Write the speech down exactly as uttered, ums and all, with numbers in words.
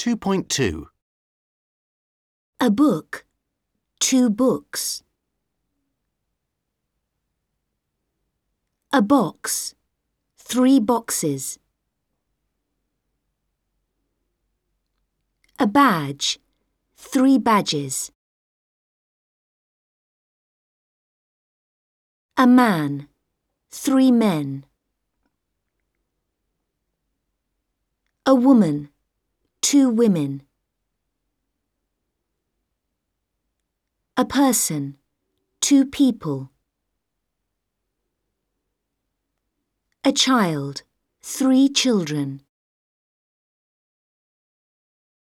two point two. A book, two books. A box, three boxes. A badge, three badges. A man, three men. A woman, two women. A person, two people. A child, three children.